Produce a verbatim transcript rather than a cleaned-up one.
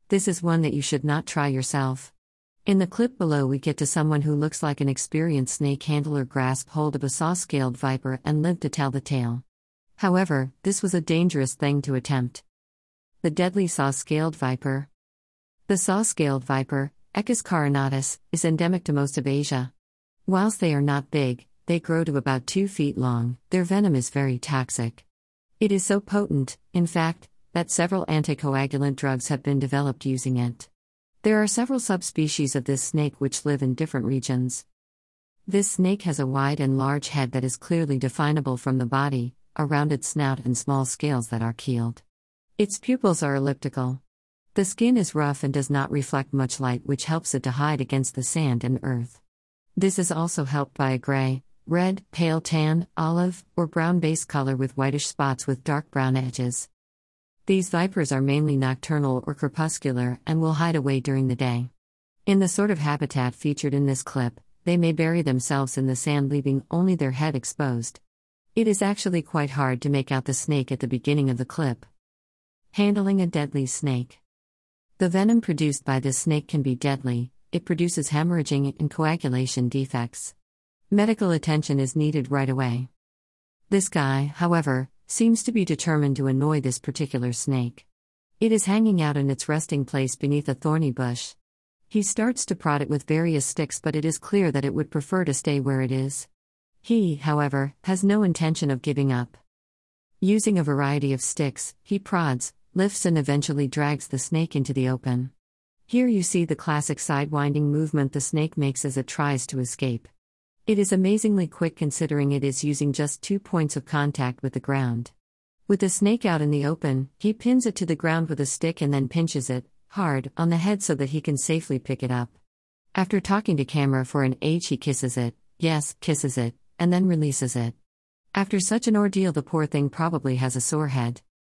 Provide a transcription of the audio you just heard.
This is one that you should not try yourself. In the clip below, we get to someone who looks like an experienced snake handler grasp hold of a saw-scaled viper and live to tell the tale. However, this was a dangerous thing to attempt. The deadly saw-scaled viper. The saw-scaled viper, Echis carinatus, is endemic to most of Asia. Whilst they are not big, they grow to about two feet long. Their venom is very toxic. It is so potent, in fact, that several anticoagulant drugs have been developed using it. There are several subspecies of this snake which live in different regions. This snake has a wide and large head that is clearly definable from the body, a rounded snout and small scales that are keeled. Its pupils are elliptical. The skin is rough and does not reflect much light, which helps it to hide against the sand and earth. This is also helped by a gray, red, pale tan, olive, or brown base color with whitish spots with dark brown edges. These vipers are mainly nocturnal or crepuscular and will hide away during the day. In the sort of habitat featured in this clip, they may bury themselves in the sand, leaving only their head exposed. It is actually quite hard to make out the snake at the beginning of the clip. Handling a deadly snake. The venom produced by this snake can be deadly. It produces hemorrhaging and coagulation defects. Medical attention is needed right away. This guy, however, seems to be determined to annoy this particular snake. It is hanging out in its resting place beneath a thorny bush. He starts to prod it with various sticks, but it is clear that it would prefer to stay where it is. He, however, has no intention of giving up. Using a variety of sticks, he prods, lifts and eventually drags the snake into the open. Here you see the classic sidewinding movement the snake makes as it tries to escape. It is amazingly quick considering it is using just two points of contact with the ground. With the snake out in the open, he pins it to the ground with a stick and then pinches it, hard, on the head so that he can safely pick it up. After talking to camera for an age, he kisses it, yes, kisses it, and then releases it. After such an ordeal, the poor thing probably has a sore head.